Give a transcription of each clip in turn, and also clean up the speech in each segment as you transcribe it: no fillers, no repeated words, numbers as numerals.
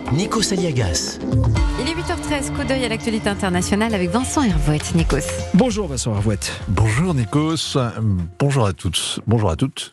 Nikos Aliagas. Il est 8h13, coup d'œil à l'actualité internationale avec Vincent Hervouette. Nikos. Bonjour Vincent Hervouette. Bonjour Nikos, bonjour à toutes. Bonjour à toutes.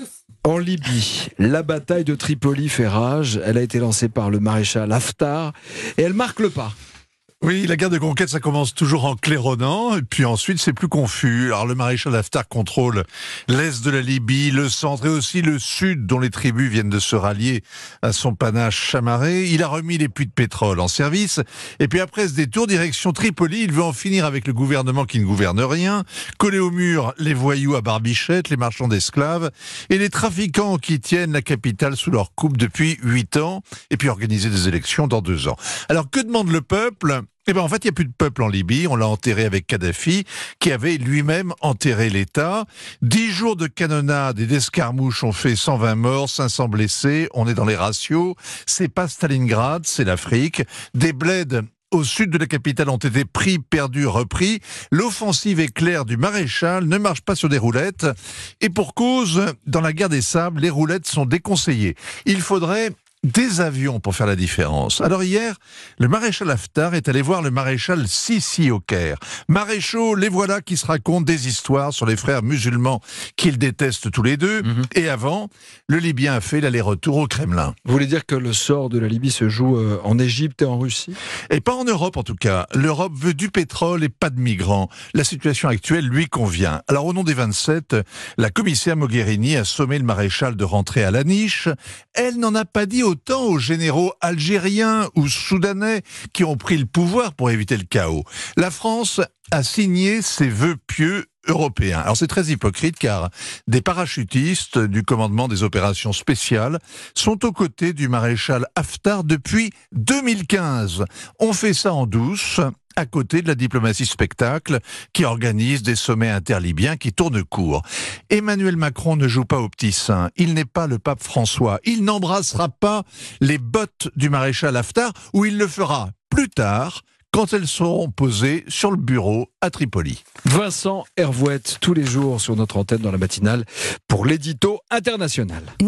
En Libye, la bataille de Tripoli fait rage. Elle a été lancée par le maréchal Haftar et elle marque le pas. Oui, la guerre de conquête, ça commence toujours en claironnant, et puis ensuite c'est plus confus. Alors le maréchal Haftar contrôle l'est de la Libye, le centre et aussi le sud, dont les tribus viennent de se rallier à son panache chamarré. Il a remis les puits de pétrole en service, et puis après ce détour, direction Tripoli, il veut en finir avec le gouvernement qui ne gouverne rien, coller au mur les voyous à barbichette, les marchands d'esclaves, et les trafiquants qui tiennent la capitale sous leur coupe depuis 8 ans, et puis organiser des élections dans 2 ans. Alors que demande le peuple ? Eh bien, en fait, il n'y a plus de peuple en Libye. On l'a enterré avec Kadhafi, qui avait lui-même enterré l'État. 10 jours de canonnade et d'escarmouches ont fait 120 morts, 500 blessés. On est dans les ratios. C'est pas Stalingrad, c'est l'Afrique. Des bleds au sud de la capitale ont été pris, perdus, repris. L'offensive éclair du maréchal ne marche pas sur des roulettes. Et pour cause, dans la guerre des sables, les roulettes sont déconseillées. Il faudrait des avions pour faire la différence. Alors hier, le maréchal Haftar est allé voir le maréchal Sissi au Caire. Maréchaux, les voilà qui se racontent des histoires sur les frères musulmans qu'ils détestent tous les deux. Et avant, le Libyen a fait l'aller-retour au Kremlin. Vous voulez dire que le sort de la Libye se joue en Égypte et en Russie ? Et pas en Europe en tout cas. L'Europe veut du pétrole et pas de migrants. La situation actuelle lui convient. Alors au nom des 27, la commissaire Mogherini a sommé le maréchal de rentrer à la niche. Elle n'en a pas dit autant aux généraux algériens ou soudanais qui ont pris le pouvoir pour éviter le chaos. La France a signé ses vœux pieux européens. Alors c'est très hypocrite car des parachutistes du commandement des opérations spéciales sont aux côtés du maréchal Haftar depuis 2015. On fait ça en douce, à côté de la diplomatie spectacle qui organise des sommets interlibyens qui tournent court. Emmanuel Macron ne joue pas au petit saint. Il n'est pas le pape François. Il n'embrassera pas les bottes du maréchal Haftar, ou il le fera plus tard, quand elles seront posées sur le bureau à Tripoli. Vincent Hervouette, tous les jours sur notre antenne dans la matinale pour l'édito international.